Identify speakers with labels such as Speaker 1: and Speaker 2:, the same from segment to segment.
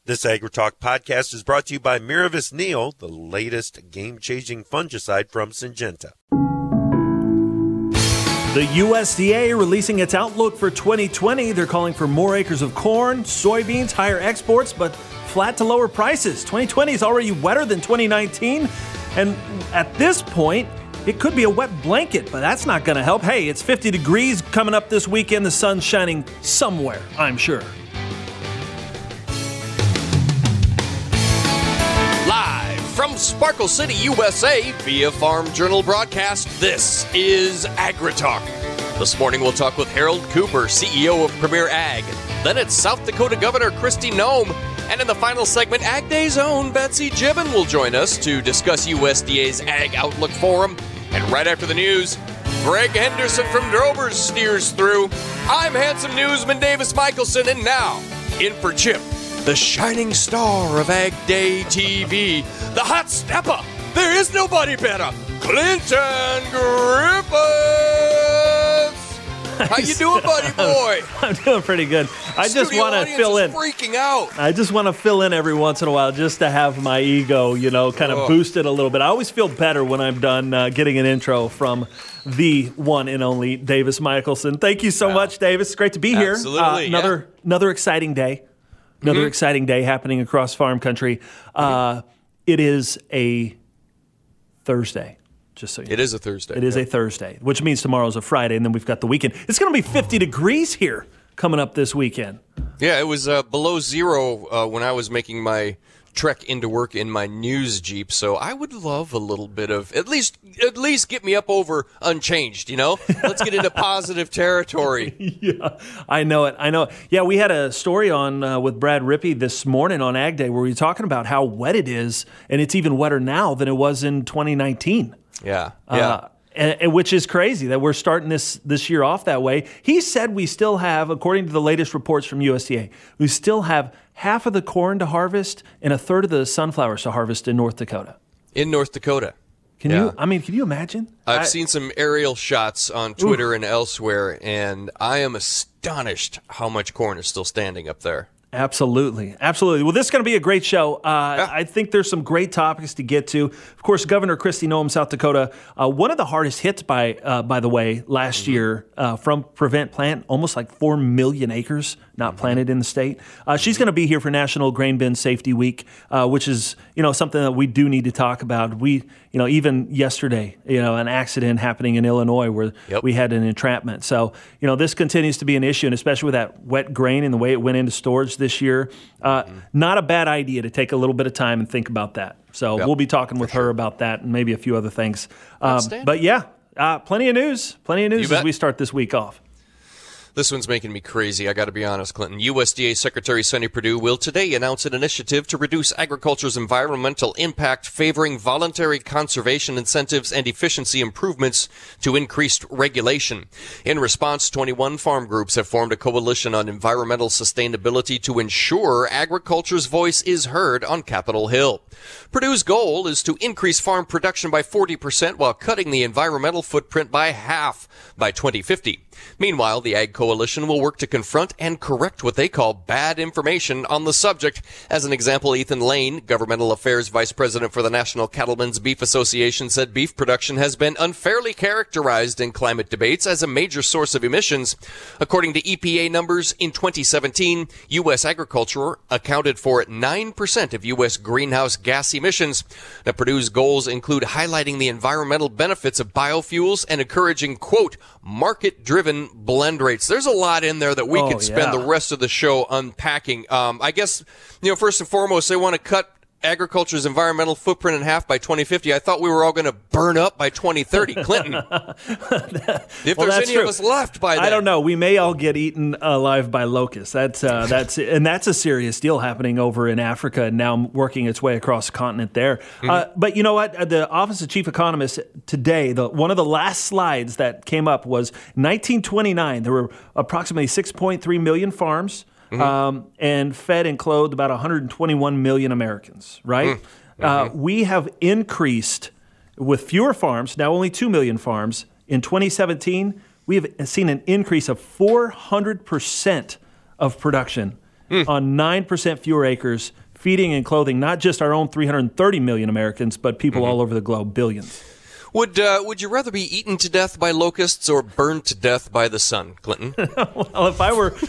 Speaker 1: This AgriTalk podcast is brought to you by Miravis Neo, the latest game-changing fungicide from Syngenta.
Speaker 2: The USDA releasing its outlook for 2020. They're calling for more acres of corn, soybeans, higher exports, but flat to lower prices. 2020 is already wetter than 2019. And at this point, it could be a wet blanket, but that's not going to help. Hey, it's 50 degrees coming up this weekend. The sun's shining somewhere, I'm sure.
Speaker 3: Live from Sparkle City, USA, via Farm Journal broadcast, this is AgriTalk. This morning we'll talk with Harold Cooper, CEO of Premier Ag. Then it's South Dakota Governor Kristi Noem. And in the final segment, Ag Day's own Betsy Gibbon will join us to discuss USDA's Ag Outlook Forum. And right after the news, Greg Henderson from Drovers steers through. I'm handsome newsman Davis Michelson, and now, in for Chip, the shining star of Ag Day TV, the hot stepper. There is nobody better, Clinton Griffiths. How you doing, buddy boy?
Speaker 2: I'm doing pretty good. I just want to fill in.
Speaker 3: Freaking out.
Speaker 2: I just want to fill in every once in a while just to have my ego, kind of boosted a little bit. I always feel better when I'm done getting an intro from the one and only Davis Michelson. Thank you so much, Davis. It's great to be here.
Speaker 3: Absolutely.
Speaker 2: Another exciting day. Another exciting day happening across farm country. It is a Thursday. Just so you know.
Speaker 3: It is a Thursday.
Speaker 2: It is a Thursday, which means tomorrow's a Friday, and then we've got the weekend. It's going to be 50 degrees here coming up this weekend.
Speaker 3: Yeah, it was below zero when I was making my trek into work in my news Jeep, so I would love a little bit of, at least get me up over unchanged, Let's get into positive territory.
Speaker 2: Yeah, I know it. Yeah, we had a story on with Brad Rippey this morning on Ag Day where we were talking about how wet it is, and it's even wetter now than it was in 2019.
Speaker 3: Yeah.
Speaker 2: And which is crazy that we're starting this year off that way. He said we still have, according to the latest reports from USDA, we still have half of the corn to harvest and a third of the sunflowers to harvest in North Dakota.
Speaker 3: In North Dakota.
Speaker 2: Can you imagine?
Speaker 3: I've seen some aerial shots on Twitter and elsewhere, and I am astonished how much corn is still standing up there.
Speaker 2: Absolutely. Well, this is going to be a great show. I think there's some great topics to get to. Of course, Governor Kristi Noem, South Dakota, one of the hardest hits, by the way, last year from Prevent Plant, almost like 4 million acres not planted in the state. She's going to be here for National Grain Bin Safety Week, which is, something that we do need to talk about. Even yesterday, an accident happening in Illinois where we had an entrapment. So, this continues to be an issue, and especially with that wet grain and the way it went into storage this year, not a bad idea to take a little bit of time and think about that. So we'll be talking with her about that and maybe a few other things. But yeah, plenty of news as we start this week off.
Speaker 3: This one's making me crazy, I got to be honest, Clinton. USDA Secretary Sonny Perdue will today announce an initiative to reduce agriculture's environmental impact, favoring voluntary conservation incentives and efficiency improvements to increased regulation. In response, 21 farm groups have formed a coalition on environmental sustainability to ensure agriculture's voice is heard on Capitol Hill. Perdue's goal is to increase farm production by 40% while cutting the environmental footprint by half by 2050. Meanwhile, the Ag Coalition will work to confront and correct what they call bad information on the subject. As an example, Ethan Lane, Governmental Affairs Vice President for the National Cattlemen's Beef Association, said beef production has been unfairly characterized in climate debates as a major source of emissions. According to EPA numbers, in 2017, U.S. agriculture accounted for 9% of U.S. greenhouse gas emissions. Now, Perdue's goals include highlighting the environmental benefits of biofuels and encouraging, quote, market-driven blend rates. There's a lot in there that we could spend the rest of the show unpacking. I guess, first and foremost, they want to cut agriculture's environmental footprint in half by 2050. I thought we were all going to burn up by 2030. Clinton, if there's any of us left by then.
Speaker 2: I don't know. We may all get eaten alive by locusts. That's a serious deal happening over in Africa and now working its way across the continent there. But you know what? The Office of Chief Economist today, one of the last slides that came up was 1929. There were approximately 6.3 million farms. And fed and clothed about 121 million Americans, right? We have increased with fewer farms, now only 2 million farms. In 2017, we have seen an increase of 400% of production on 9% fewer acres, feeding and clothing not just our own 330 million Americans, but people all over the globe, billions.
Speaker 3: Would you rather be eaten to death by locusts or burned to death by the sun, Clinton?
Speaker 2: Well, if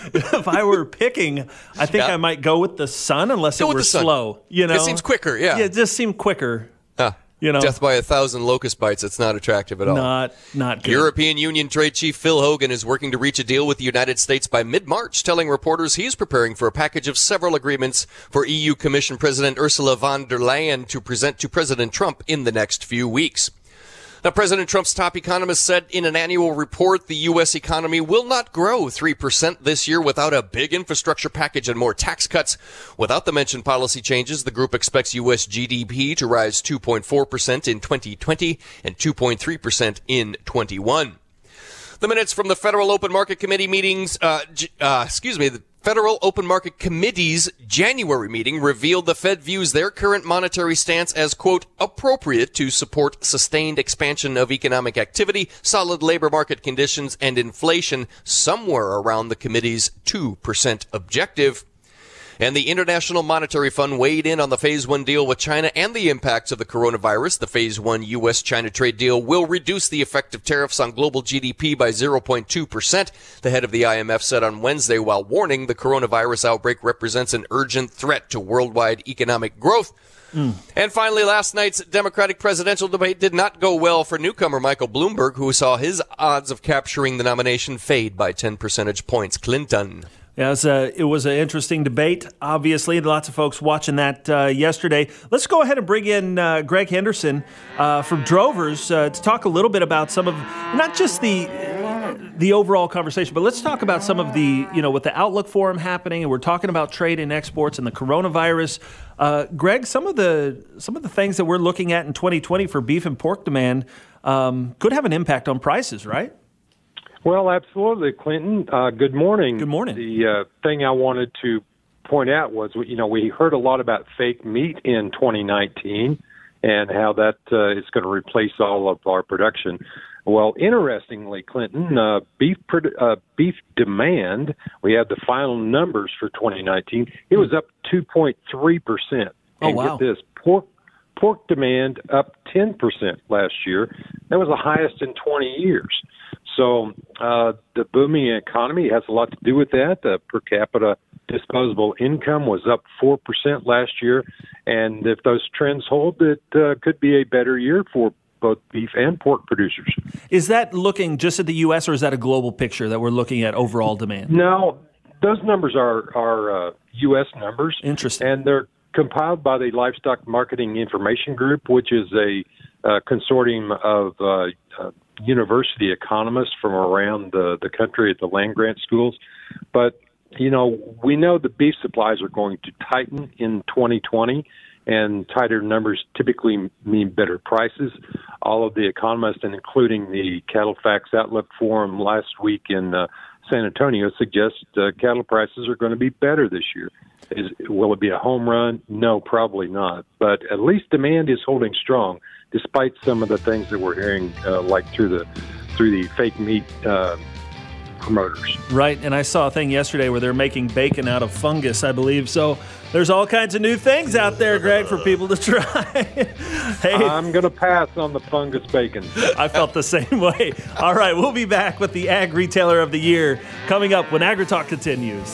Speaker 2: I were picking, I think I might go with the sun unless it were slow. You know,
Speaker 3: it seems quicker. Yeah,
Speaker 2: it just seemed quicker.
Speaker 3: Death by 1,000 locust bites. It's not attractive at all.
Speaker 2: Not good.
Speaker 3: European Union Trade Chief Phil Hogan is working to reach a deal with the United States by mid-March, telling reporters he's preparing for a package of several agreements for EU Commission President Ursula von der Leyen to present to President Trump in the next few weeks. Now, President Trump's top economist said in an annual report the U.S. economy will not grow 3% this year without a big infrastructure package and more tax cuts. Without the mentioned policy changes, the group expects U.S. GDP to rise 2.4% in 2020 and 2.3% in 21. The minutes from the Federal Open Market Committee meetings, the Federal Open Market Committee's January meeting revealed the Fed views their current monetary stance as, quote, appropriate to support sustained expansion of economic activity, solid labor market conditions, and inflation somewhere around the committee's 2% objective. And the International Monetary Fund weighed in on the Phase 1 deal with China and the impacts of the coronavirus. The Phase 1 U.S.-China trade deal will reduce the effect of tariffs on global GDP by 0.2%, the head of the IMF said on Wednesday, while warning the coronavirus outbreak represents an urgent threat to worldwide economic growth. And finally, last night's Democratic presidential debate did not go well for newcomer Michael Bloomberg, who saw his odds of capturing the nomination fade by 10 percentage points. Clinton.
Speaker 2: Yes, it was an interesting debate. Obviously, lots of folks watching that yesterday. Let's go ahead and bring in Greg Henderson from Drovers to talk a little bit about some of, not just the overall conversation, but let's talk about some of the, with the Outlook Forum happening, and we're talking about trade and exports and the coronavirus. Greg, some of the things that we're looking at in 2020 for beef and pork demand could have an impact on prices, right?
Speaker 4: Well, absolutely, Clinton. Good morning.
Speaker 2: Good morning.
Speaker 4: The thing I wanted to point out was, we heard a lot about fake meat in 2019 and how that is going to replace all of our production. Well, interestingly, Clinton, beef demand, we have the final numbers for 2019. It was up 2.3%.
Speaker 2: Oh, wow.
Speaker 4: Get this, pork demand up 10% last year. That was the highest in 20 years. So the booming economy has a lot to do with that. The per capita disposable income was up 4% last year. And if those trends hold, it could be a better year for both beef and pork producers.
Speaker 2: Is that looking just at the U.S., or is that a global picture that we're looking at overall demand?
Speaker 4: No, those numbers are U.S. numbers.
Speaker 2: Interesting.
Speaker 4: And they're compiled by the Livestock Marketing Information Group, which is a consortium of university economists from around the country at the land-grant schools. But, we know the beef supplies are going to tighten in 2020, and tighter numbers typically mean better prices. All of the economists, and including the Cattlefax Outlook Forum last week in San Antonio, suggest cattle prices are going to be better this year. Will it be a home run? No, probably not. But at least demand is holding strong, despite some of the things that we're hearing, like through the fake meat promoters.
Speaker 2: Right, and I saw a thing yesterday where they're making bacon out of fungus, I believe. So there's all kinds of new things out there, Greg, for people to try. Hey,
Speaker 4: I'm going to pass on the fungus bacon.
Speaker 2: I felt the same way. All right, we'll be back with the Ag Retailer of the Year coming up when AgriTalk continues.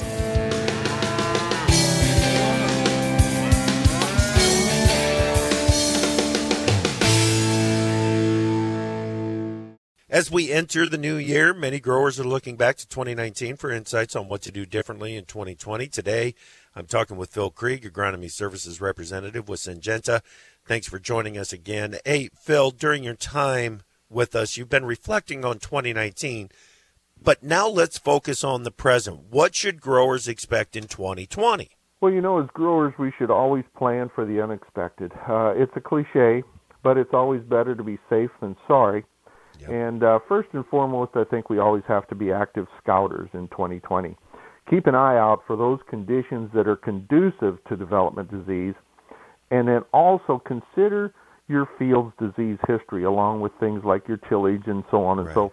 Speaker 1: As we enter the new year, many growers are looking back to 2019 for insights on what to do differently in 2020. Today, I'm talking with Phil Krieg, Agronomy Services Representative with Syngenta. Thanks for joining us again. Hey, Phil, during your time with us, you've been reflecting on 2019, but now let's focus on the present. What should growers expect in 2020?
Speaker 5: Well, as growers, we should always plan for the unexpected. It's a cliche, but it's always better to be safe than sorry.
Speaker 1: Yep.
Speaker 5: And first and foremost, I think we always have to be active scouters in 2020. Keep an eye out for those conditions that are conducive to development disease, and then also consider your field's disease history along with things like your tillage and so on and so forth.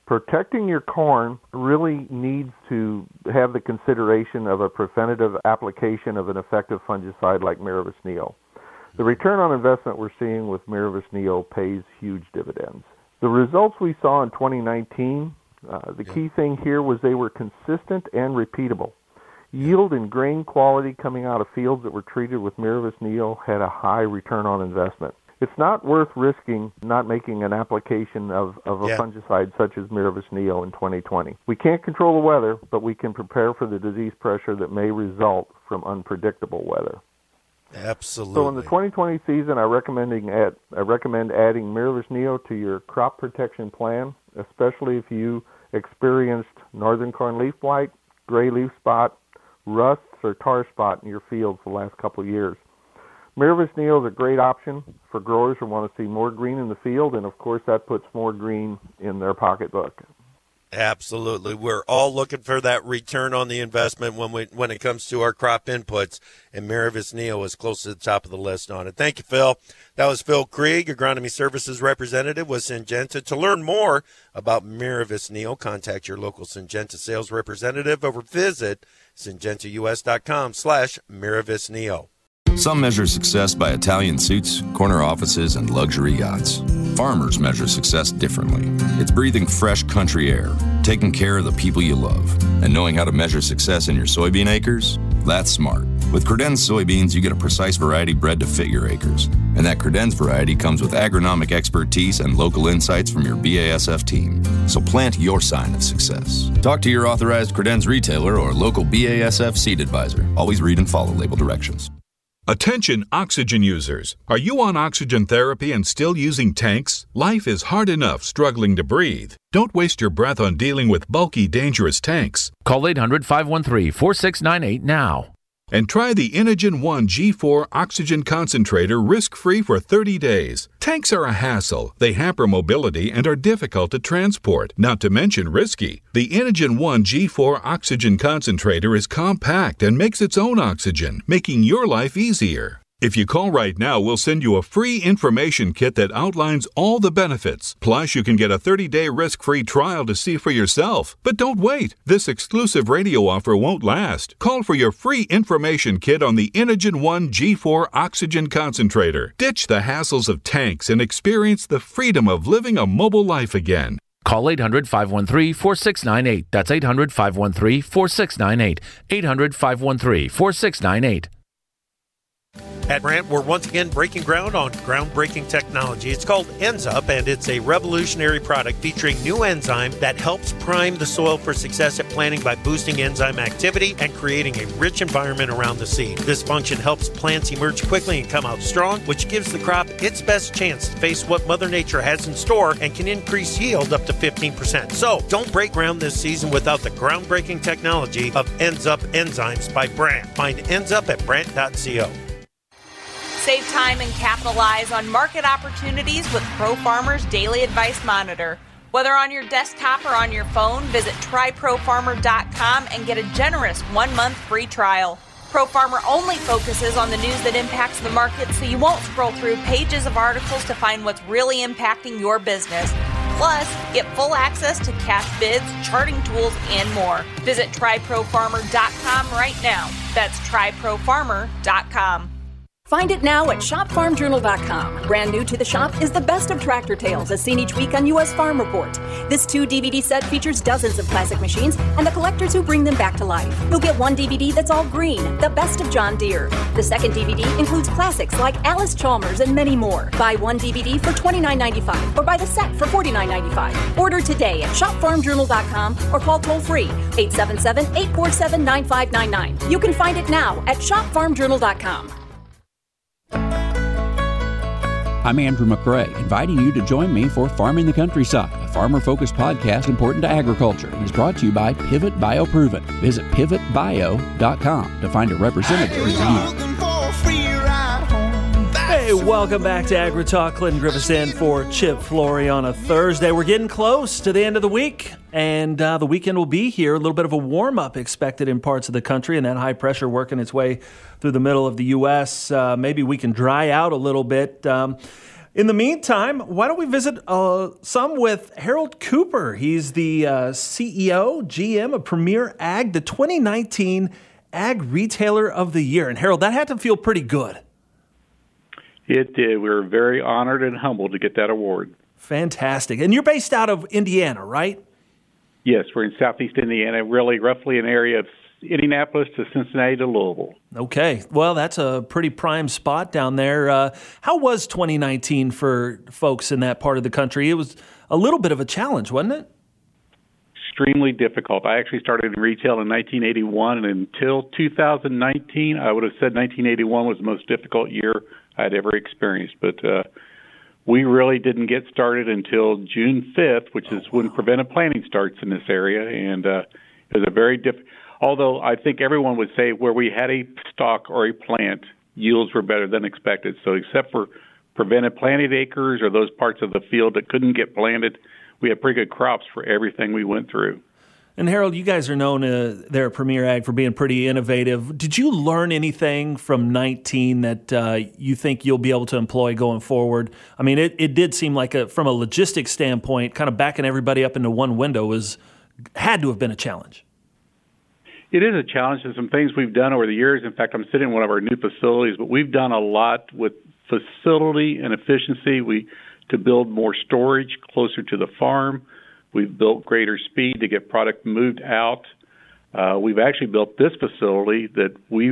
Speaker 5: Protecting your corn really needs to have the consideration of a preventative application of an effective fungicide like Miravis Neo. The return on investment we're seeing with Miravis Neo pays huge dividends. The results we saw in 2019, the key thing here was they were consistent and repeatable. Yield and grain quality coming out of fields that were treated with Miravis Neo had a high return on investment. It's not worth risking not making an application of a fungicide such as Miravis Neo in 2020. We can't control the weather, but we can prepare for the disease pressure that may result from unpredictable weather.
Speaker 1: Absolutely.
Speaker 5: So in the 2020 season, I recommend adding Miravis Neo to your crop protection plan, especially if you experienced northern corn leaf blight, gray leaf spot, rusts, or tar spot in your fields the last couple of years. Miravis Neo is a great option for growers who want to see more green in the field, and of course that puts more green in their pocketbook.
Speaker 1: Absolutely. We're all looking for that return on the investment when it comes to our crop inputs, and Miravis Neo is close to the top of the list on it. Thank you, Phil. That was Phil Krieg, Agronomy Services Representative with Syngenta. To learn more about Miravis Neo, contact your local Syngenta sales representative or visit syngentaus.com/Miravis Neo.
Speaker 6: Some measure success by Italian suits, corner offices, and luxury yachts. Farmers measure success differently. It's breathing fresh country air, taking care of the people you love, and knowing how to measure success in your soybean acres? That's smart. With Credenz soybeans, you get a precise variety bred to fit your acres. And that Credenz variety comes with agronomic expertise and local insights from your BASF team. So plant your sign of success. Talk to your authorized Credenz retailer or local BASF seed advisor. Always read and follow label directions.
Speaker 7: Attention oxygen users. Are you on oxygen therapy and still using tanks? Life is hard enough struggling to breathe. Don't waste your breath on dealing with bulky, dangerous tanks.
Speaker 8: Call 800-513-4698 now.
Speaker 7: And try the Inogen 1 G4 oxygen concentrator risk-free for 30 days. Tanks are a hassle. They hamper mobility and are difficult to transport, not to mention risky. The Inogen 1 G4 oxygen concentrator is compact and makes its own oxygen, making your life easier. If you call right now, we'll send you a free information kit that outlines all the benefits. Plus, you can get a 30-day risk-free trial to see for yourself. But don't wait. This exclusive radio offer won't last. Call for your free information kit on the Inogen 1 G4 oxygen concentrator. Ditch the hassles of tanks and experience the freedom of living a mobile life again.
Speaker 8: Call 800-513-4698. That's 800-513-4698. 800-513-4698.
Speaker 1: At Brandt, we're once again breaking ground on groundbreaking technology. It's called EnZup, and it's a revolutionary product featuring new enzyme that helps prime the soil for success at planting by boosting enzyme activity and creating a rich environment around the seed. This function helps plants emerge quickly and come out strong, which gives the crop its best chance to face what Mother Nature has in store and can increase yield up to 15%. So, don't break ground this season without the groundbreaking technology of EnZup enzymes by Brandt. Find EnZup at Brandt.co.
Speaker 9: Save time and capitalize on market opportunities with ProFarmer's Daily Advice Monitor. Whether on your desktop or on your phone, visit tryprofarmer.com and get a generous 1-month free trial. ProFarmer only focuses on the news that impacts the market, so you won't scroll through pages of articles to find what's really impacting your business. Plus, get full access to cash bids, charting tools, and more. Visit tryprofarmer.com right now. That's tryprofarmer.com.
Speaker 10: Find it now at shopfarmjournal.com. Brand new to the shop is the best of tractor tales as seen each week on U.S. Farm Report. This 2-DVD set features dozens of classic machines and the collectors who bring them back to life. You'll get one DVD that's all green, the best of John Deere. The second DVD includes classics like Alice Chalmers and many more. Buy one DVD for $29.95 or buy the set for $49.95. Order today at shopfarmjournal.com or call toll-free 877-847-9599. You can find it now at shopfarmjournal.com.
Speaker 11: I'm Andrew McRae, inviting you to join me for Farming the Countryside, a farmer-focused podcast important to agriculture, and is brought to you by Pivot BioProven. Visit pivotbio.com to find a representative near you.
Speaker 2: Hey, welcome back to AgriTalk. Clinton Griffiths in for Chip Flory on a Thursday. We're getting close to the end of the week, and the weekend will be here. A little bit of a warm-up expected in parts of the country, and that high pressure working its way through the middle of the U.S. Maybe we can dry out a little bit. In the meantime, why don't we visit some with Harold Cooper? He's the CEO, GM of Premier Ag, the 2019 Ag Retailer of the Year. And Harold, that had to feel pretty good.
Speaker 12: It did. We were very honored and humbled to get that award.
Speaker 2: Fantastic. And you're based out of Indiana, right? Yes,
Speaker 12: we're in southeast Indiana, really roughly an area of Indianapolis to Cincinnati to Louisville.
Speaker 2: Okay. Well, that's a pretty prime spot down there. How was 2019 for folks in that part of the country? It was a little bit of a challenge, wasn't it?
Speaker 12: Extremely difficult. I actually started in retail in 1981, and until 2019, I would have said 1981 was the most difficult year I'd ever experienced. But we really didn't get started until June 5th, which is when preventive planting starts in this area, and it was a very difficult. Although I think everyone would say where we had a stalk or a plant, yields were better than expected. So except for prevented planted acres or those parts of the field that couldn't get planted, we had pretty good crops for everything we went through.
Speaker 2: And Harold, you guys are known there at Premier Ag for being pretty innovative. Did you learn anything from 19 that you think you'll be able to employ going forward? I mean, it did seem like from a logistics standpoint, kind of backing everybody up into one window had to have been a challenge.
Speaker 12: It is a challenge. There's some things we've done over the years. In fact, I'm sitting in one of our new facilities, but we've done a lot with facility and efficiency. To build more storage closer to the farm. We've built greater speed to get product moved out. We've actually built this facility that we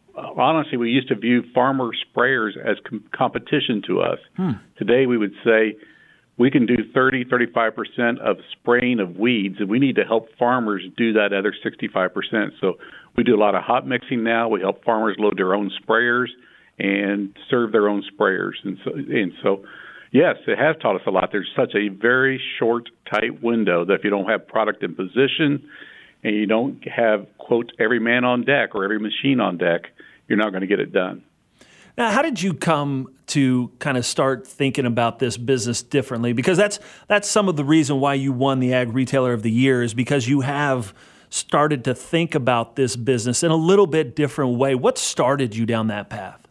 Speaker 12: used to view farmer sprayers as competition to us. Today we would say we can do 30-35% of spraying of weeds, and we need to help farmers do that other 65%. So we do a lot of hot mixing now. We help farmers load their own sprayers and serve their own sprayers. And so yes, it has taught us a lot. There's such a very short, tight window that if you don't have product in position and you don't have, quote, every man on deck or every machine on deck, you're not going to get it done.
Speaker 2: Now, how did you come to kind of start thinking about this business differently? Because that's some of the reason why you won the Ag Retailer of the Year is because you have started to think about this business in a little bit different way. What started you down that path?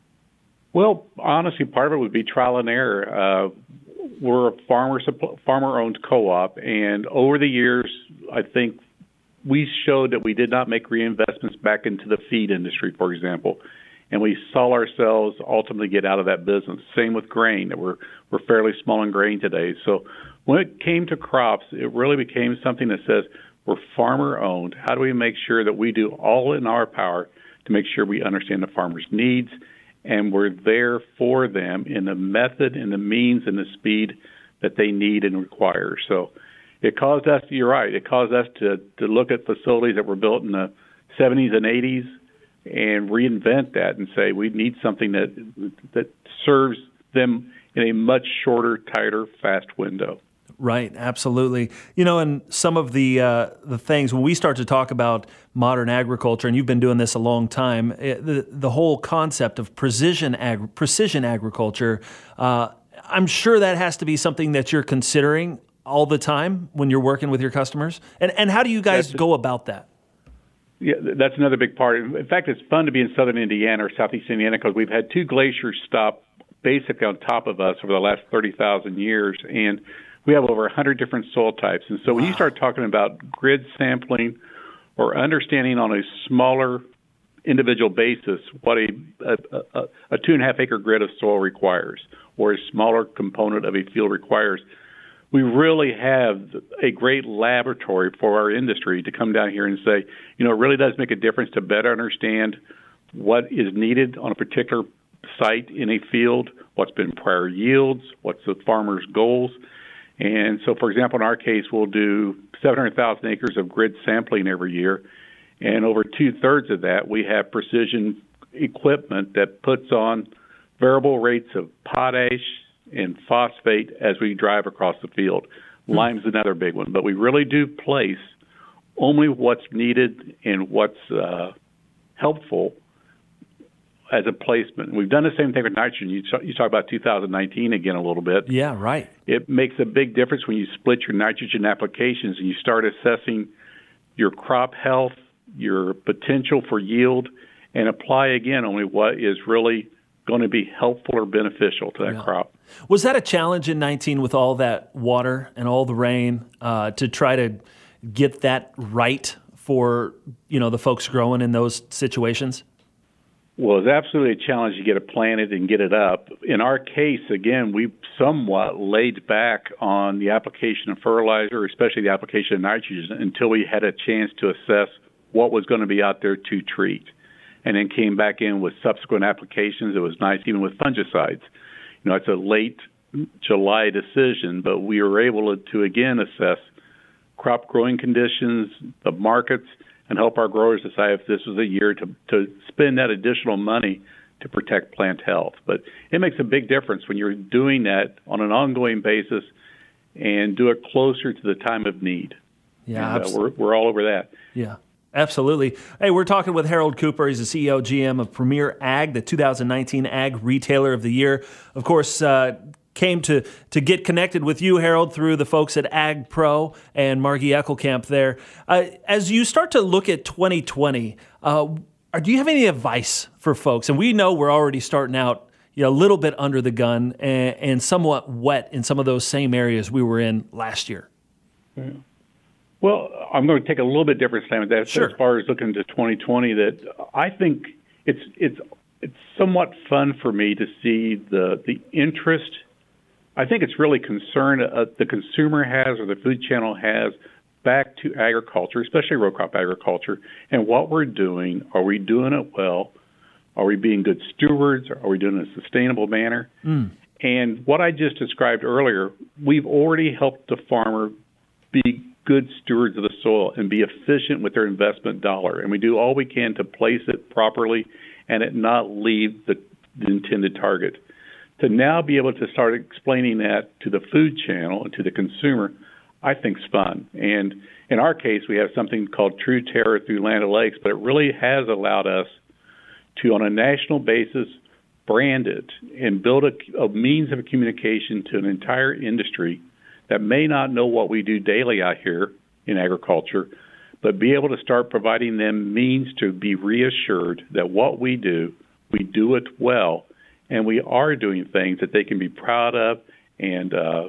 Speaker 12: Well, honestly, part of it would be trial and error. We're a farmer-owned co-op, and over the years, I think we showed that we did not make reinvestments back into the feed industry, for example, and we saw ourselves ultimately get out of that business. Same with grain. We're fairly small in grain today. So when it came to crops, it really became something that says we're farmer-owned. How do we make sure that we do all in our power to make sure we understand the farmer's needs, and we're there for them in the method and the means and the speed that they need and require. So it caused us, you're right, it caused us to look at facilities that were built in the 70s and 80s and reinvent that and say we need something that serves them in a much shorter, tighter, fast window.
Speaker 2: Right, absolutely. And some of the things, when we start to talk about modern agriculture, and you've been doing this a long time, the whole concept of precision agriculture, I'm sure that has to be something that you're considering all the time when you're working with your customers. And how do you guys go about that?
Speaker 12: Yeah, that's another big part. In fact, it's fun to be in southern Indiana or southeast Indiana because we've had two glaciers stop basically on top of us over the last 30,000 years, and we have over 100 different soil types. And so when you start talking about grid sampling or understanding on a smaller individual basis what a 2.5 acre grid of soil requires or a smaller component of a field requires, we really have a great laboratory for our industry to come down here and say, it really does make a difference to better understand what is needed on a particular site in a field, what's been prior yields, what's the farmer's goals. And so, for example, in our case, we'll do 700,000 acres of grid sampling every year, and over 2/3 of that, we have precision equipment that puts on variable rates of potash and phosphate as we drive across the field. Lime's another big one, but we really do place only what's needed and what's helpful as a placement. We've done the same thing with nitrogen. You talk about 2019 again a little bit.
Speaker 2: Yeah, right.
Speaker 12: It makes a big difference when you split your nitrogen applications and you start assessing your crop health, your potential for yield, and apply again only what is really going to be helpful or beneficial to that crop.
Speaker 2: Was that a challenge in 19 with all that water and all the rain to try to get that right for the folks growing in those situations?
Speaker 12: Well, it's absolutely a challenge to get it planted and get it up. In our case, again, we somewhat laid back on the application of fertilizer, especially the application of nitrogen, until we had a chance to assess what was going to be out there to treat. And then came back in with subsequent applications. It was nice even with fungicides. It's a late July decision, but we were able to again assess crop growing conditions, the markets, and help our growers decide if this was a year to spend that additional money to protect plant health. But it makes a big difference when you're doing that on an ongoing basis and do it closer to the time of need.
Speaker 2: Yeah,
Speaker 12: and, we're all over that.
Speaker 2: Yeah. Absolutely. Hey, we're talking with Harold Cooper. He's the CEO, GM of Premier Ag, the 2019 Ag Retailer of the Year. Of course, came to get connected with you, Harold, through the folks at Ag Pro and Margie Eckelkamp there. As you start to look at 2020, do you have any advice for folks? And we know we're already starting out a little bit under the gun and somewhat wet in some of those same areas we were in last year.
Speaker 12: Yeah. Well, I'm going to take a little bit different slant with that.
Speaker 2: Sure.
Speaker 12: As far as looking to 2020, that I think it's somewhat fun for me to see the interest. I think it's really concern the consumer has or the food channel has back to agriculture, especially row crop agriculture, and what we're doing. Are we doing it well? Are we being good stewards? Are we doing it in a sustainable manner? And what I just described earlier, we've already helped the farmer be good stewards of the soil and be efficient with their investment dollar. And we do all we can to place it properly and it not leave the intended target. To now be able to start explaining that to the food channel and to the consumer, I think is fun. And in our case, we have something called True Terror through Land O'Lakes, but it really has allowed us to, on a national basis, brand it and build a means of communication to an entire industry that may not know what we do daily out here in agriculture, but be able to start providing them means to be reassured that what we do it well, and we are doing things that they can be proud of and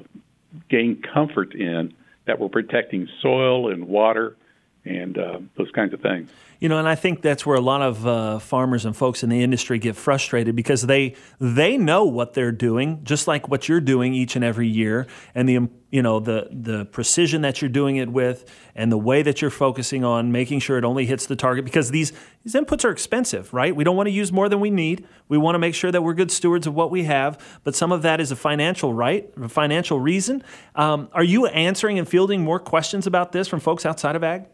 Speaker 12: gain comfort in, that we're protecting soil and water and those kinds of things.
Speaker 2: And I think that's where a lot of farmers and folks in the industry get frustrated because they know what they're doing, just like what you're doing each and every year, and the precision that you're doing it with, and the way that you're focusing on making sure it only hits the target. Because these inputs are expensive, right? We don't want to use more than we need. We want to make sure that we're good stewards of what we have, but some of that is a financial reason. Are you answering and fielding more questions about this from folks outside of ag?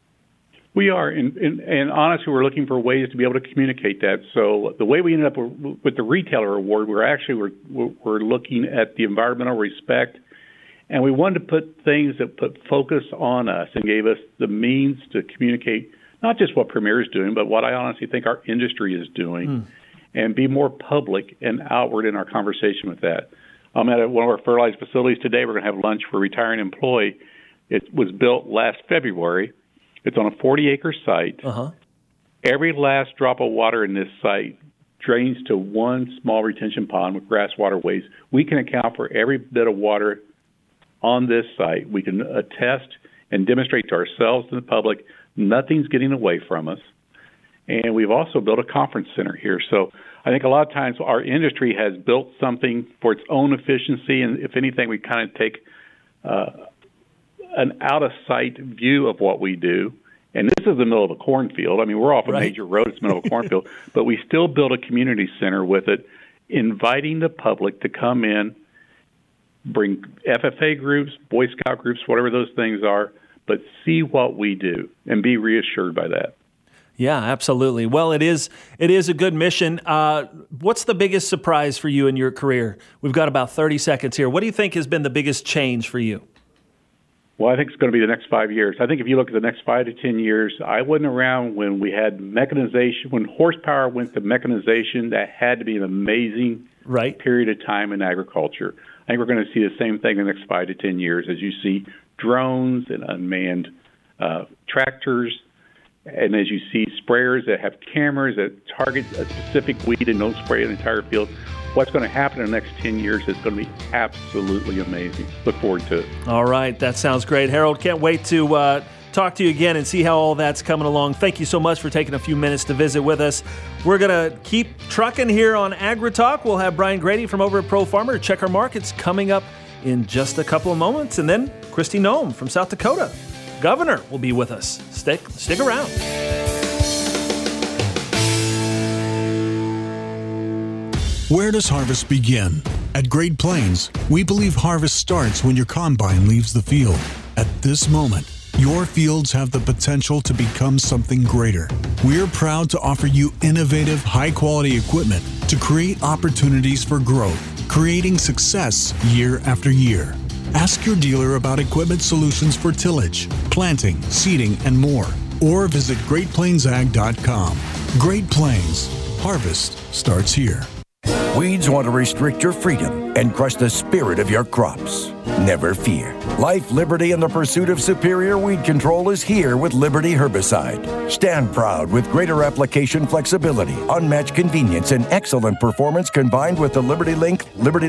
Speaker 12: We are, and honestly, we're looking for ways to be able to communicate that. So the way we ended up with the retailer award, we're looking at the environmental respect, and we wanted to put things that put focus on us and gave us the means to communicate not just what Premier is doing, but what I honestly think our industry is doing, and be more public and outward in our conversation with that. I'm at one of our fertilizer facilities today. We're going to have lunch for a retiring employee. It was built last February. It's on a 40-acre site. Every last drop of water in this site drains to one small retention pond with grass waterways. We can account for every bit of water on this site. We can attest and demonstrate to ourselves and the public nothing's getting away from us. And we've also built a conference center here. So I think a lot of times our industry has built something for its own efficiency, and if anything, we kind of take an out-of-sight view of what we do. And this is the middle of a cornfield. I mean, we're off a major road. It's the middle of a cornfield. But we still build a community center with it, inviting the public to come in, bring FFA groups, Boy Scout groups, whatever those things are, but see what we do and be reassured by that.
Speaker 2: Yeah, absolutely. Well, it is a good mission. What's the biggest surprise for you in your career? We've got about 30 seconds here. What do you think has been the biggest change for you?
Speaker 12: Well, I think it's going to be the next 5 years. I think if you look at the next 5 to 10 years, I wasn't around when we had mechanization, when horsepower went to mechanization. That had to be an amazing period of time in agriculture. I think we're going to see the same thing in the next 5 to 10 years as you see drones and unmanned tractors And as you see sprayers that have cameras that target a specific weed and don't spray an entire field, what's going to happen in the next 10 years is going to be absolutely amazing. Look forward to it.
Speaker 2: All right, that sounds great. Harold, can't wait to talk to you again and see how all that's coming along. Thank you so much for taking a few minutes to visit with us. We're going to keep trucking here on AgriTalk. We'll have Brian Grady from over at Pro Farmer check our markets coming up in just a couple of moments. And then Kristi Noem from South Dakota, Governor, will be with us. Stick around.
Speaker 13: Where does harvest begin? At Great Plains, we believe harvest starts when your combine leaves the field. At this moment, your fields have the potential to become something greater. We're proud to offer you innovative, high-quality equipment to create opportunities for growth, creating success year after year. Ask your dealer about equipment solutions for tillage, planting, seeding, and more. Or visit GreatPlainsAg.com. Great Plains. Harvest starts here.
Speaker 14: Weeds want to restrict your freedom and crush the spirit of your crops. Never fear. Life, liberty, and the pursuit of superior weed control is here with Liberty Herbicide. Stand proud with greater application flexibility, unmatched convenience, and excellent performance combined with the LibertyLink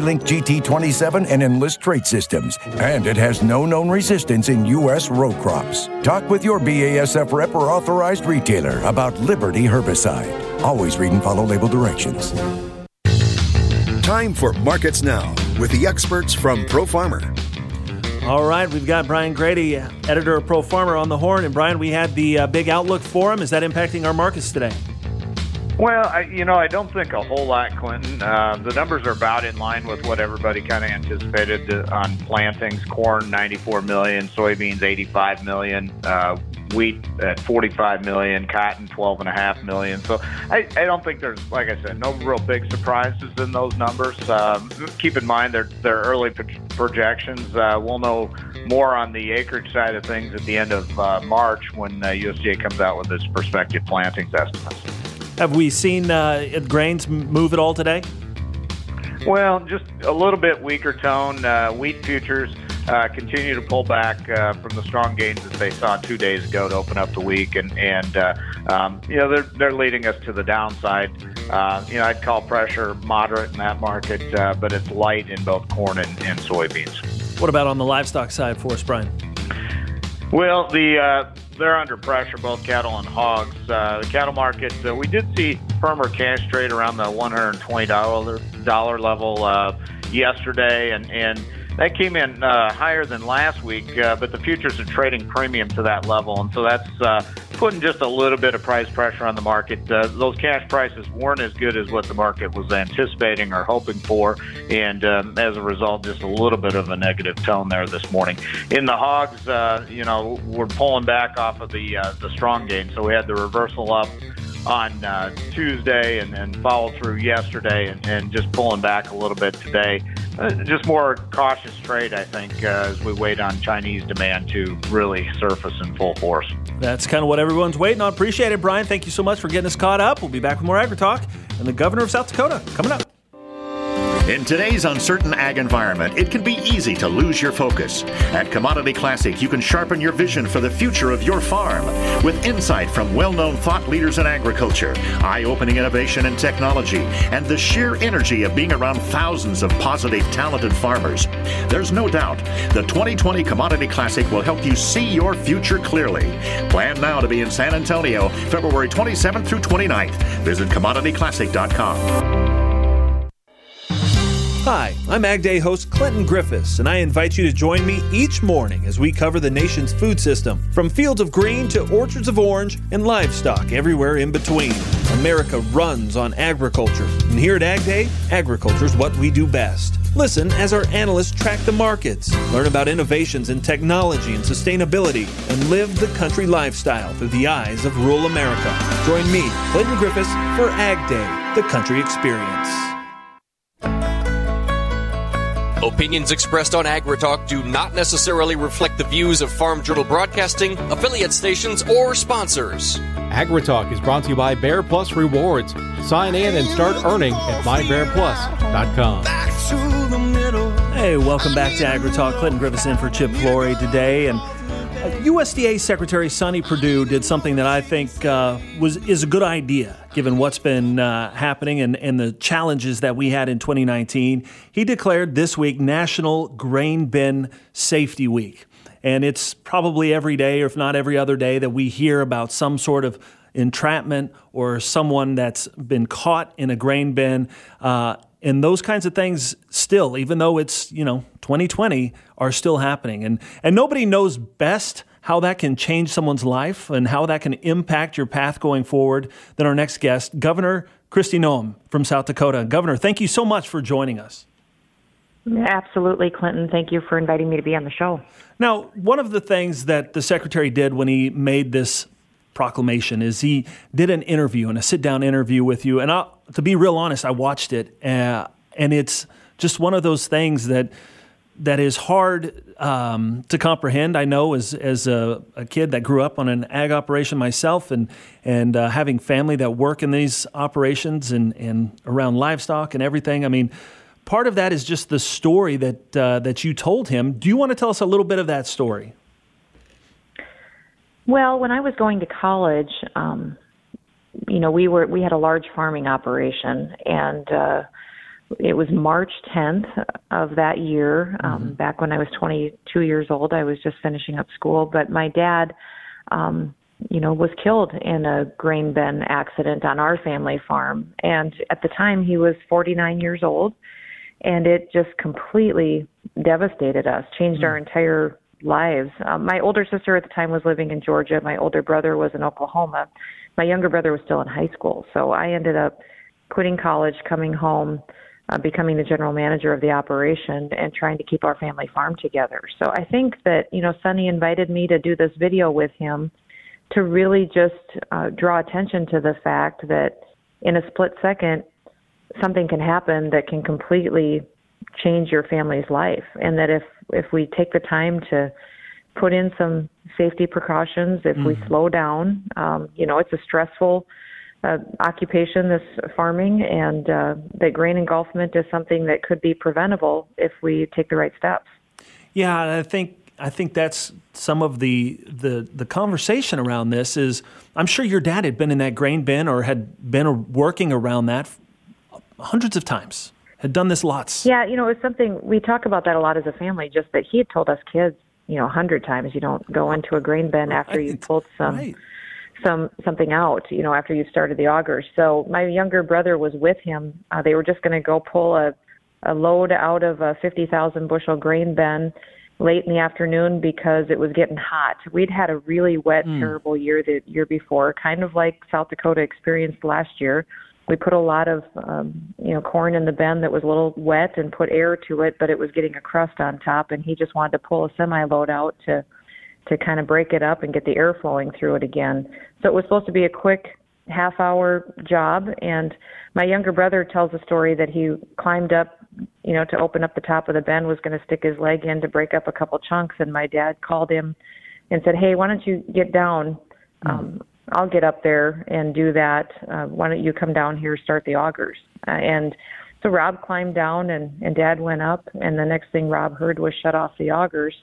Speaker 14: GT27, and Enlist trait systems. And it has no known resistance in U.S. row crops. Talk with your BASF rep or authorized retailer about Liberty Herbicide. Always read and follow label directions.
Speaker 15: Time for Markets Now with the experts from Pro Farmer.
Speaker 2: All right, we've got Brian Grady, editor of Pro Farmer, on the horn. And Brian, we had the big outlook for him. Is that impacting our markets today?
Speaker 16: Well, I don't think a whole lot, Clinton. The numbers are about in line with what everybody kind of anticipated on plantings. Corn, 94 million, soybeans, 85 million, wheat at 45 million, cotton, 12.5 million. So I don't think there's, like I said, no real big surprises in those numbers. Keep in mind they're early projections. We'll know more on the acreage side of things at the end of March when USDA comes out with its prospective plantings estimates.
Speaker 2: Have we seen grains move at all today?
Speaker 16: Well, just a little bit weaker tone. Wheat futures continue to pull back from the strong gains that they saw 2 days ago to open up the week, and they're leading us to the downside. I'd call pressure moderate in that market, but it's light in both corn and soybeans.
Speaker 2: What about on the livestock side for us, Brian?
Speaker 16: Well, they're under pressure, both cattle and hogs. The cattle market, we did see firmer cash trade around the $120 level yesterday, and that came in higher than last week, but the futures are trading premium to that level, and so that's putting just a little bit of price pressure on the market. Those cash prices weren't as good as what the market was anticipating or hoping for, and as a result, just a little bit of a negative tone there this morning. In the hogs, we're pulling back off of the strong gain, so we had the reversal up on Tuesday and followed through yesterday and just pulling back a little bit today. Just more cautious trade, I think, as we wait on Chinese demand to really surface in full force.
Speaker 2: That's kind of what everyone's waiting on. Appreciate it, Brian. Thank you so much for getting us caught up. We'll be back with more AgriTalk and the Governor of South Dakota coming up.
Speaker 17: In today's uncertain ag environment, it can be easy to lose your focus. At Commodity Classic, you can sharpen your vision for the future of your farm with insight from well-known thought leaders in agriculture, eye-opening innovation and technology, and the sheer energy of being around thousands of positive, talented farmers. There's no doubt the 2020 Commodity Classic will help you see your future clearly. Plan now to be in San Antonio, February 27th through 29th. Visit CommodityClassic.com.
Speaker 2: Hi, I'm Ag Day host Clinton Griffiths, and I invite you to join me each morning as we cover the nation's food system, from fields of green to orchards of orange and livestock everywhere in between. America runs on agriculture, and here at Ag Day, agriculture is what we do best. Listen as our analysts track the markets, learn about innovations in technology and sustainability, and live the country lifestyle through the eyes of rural America. Join me, Clinton Griffiths, for Ag Day, the country experience.
Speaker 3: Opinions expressed on AgriTalk do not necessarily reflect the views of Farm Journal Broadcasting, affiliate stations, or sponsors.
Speaker 18: AgriTalk is brought to you by Bear Plus Rewards. Sign in and start earning at mybearplus.com.
Speaker 2: Hey, welcome back to AgriTalk. Clinton Griffiths in for Chip Flory today. And USDA Secretary Sonny Perdue did something that I think is a good idea, given what's been happening and the challenges that we had in 2019. He declared this week National Grain Bin Safety Week. And it's probably every day, or if not every other day, that we hear about some sort of entrapment or someone that's been caught in a grain bin. And those kinds of things still, even though it's, 2020, are still happening. And nobody knows best how that can change someone's life and how that can impact your path going forward than our next guest, Governor Kristi Noem from South Dakota. Governor, thank you so much for joining us.
Speaker 19: Absolutely, Clinton. Thank you for inviting me to be on the show.
Speaker 2: Now, one of the things that the Secretary did when he made this proclamation is he did an interview, and a sit-down interview with you. And to be real honest, I watched it, and it's just one of those things that is hard to comprehend. I know as a kid that grew up on an ag operation myself, and having family that work in these operations and around livestock and everything. I mean, part of that is just the story that you told him. Do you want to tell us a little bit of that story?
Speaker 19: Well, when I was going to college, we had a large farming operation, and it was March 10th of that year. Back when I was 22 years old, I was just finishing up school. But my dad, was killed in a grain bin accident on our family farm, and at the time he was 49 years old, and it just completely devastated us, changed our entire lives. My older sister at the time was living in Georgia. My older brother was in Oklahoma. My younger brother was still in high school. So I ended up quitting college, coming home, becoming the general manager of the operation, and trying to keep our family farm together. So I think that, Sonny invited me to do this video with him to really just draw attention to the fact that in a split second, something can happen that can completely change your family's life, and that if we take the time to put in some safety precautions, if we slow down, it's a stressful occupation, this farming, and that grain engulfment is something that could be preventable if we take the right steps.
Speaker 2: Yeah, and I think that's some of the conversation around this is, I'm sure your dad had been in that grain bin or had been working around that hundreds of times. Had done this lots.
Speaker 19: Yeah, it's something we talk about that a lot as a family, just that he had told us kids, 100 times, you don't go into a grain bin after you've pulled something out, after you've started the augers. So my younger brother was with him. They were just going to go pull a load out of a 50,000 bushel grain bin late in the afternoon because it was getting hot. We'd had a really wet, terrible year the year before, kind of like South Dakota experienced last year. We put a lot of, corn in the bin that was a little wet and put air to it, but it was getting a crust on top, and he just wanted to pull a semi-load out to kind of break it up and get the air flowing through it again. So it was supposed to be a quick half-hour job, and my younger brother tells a story that he climbed up, to open up the top of the bin, was going to stick his leg in to break up a couple chunks, and my dad called him and said, "Hey, why don't you get down? I'll get up there and do that. Why don't you come down here, start the augers?" And so Rob climbed down, and Dad went up, and the next thing Rob heard was shut off the augers,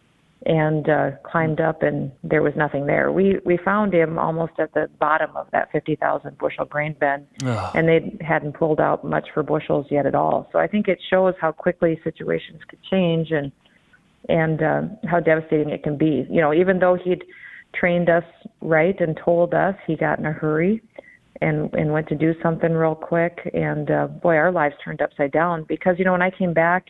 Speaker 19: and climbed up, and there was nothing there. We found him almost at the bottom of that 50,000 bushel grain bin, and they hadn't pulled out much for bushels yet at all. So I think it shows how quickly situations could change and how devastating it can be. Even though he'd trained us right and told us, he got in a hurry and went to do something real quick, and boy, our lives turned upside down because when I came back